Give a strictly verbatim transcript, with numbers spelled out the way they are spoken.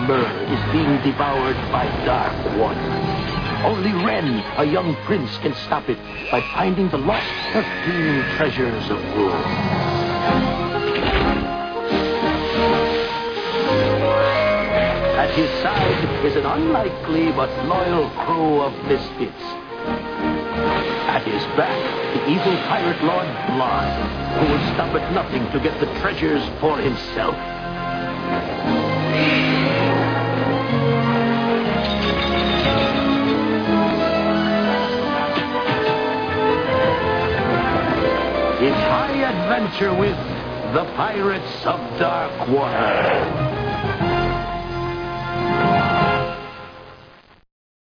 Ember is being devoured by dark water. Only Ren, a young prince, can stop it by finding the lost thirteen treasures of Rule. At his side is an unlikely but loyal crew of misfits. At his back, the evil pirate lord Blanc, who will stop at nothing to get the treasures for himself. It's high adventure with the Pirates of Dark Water.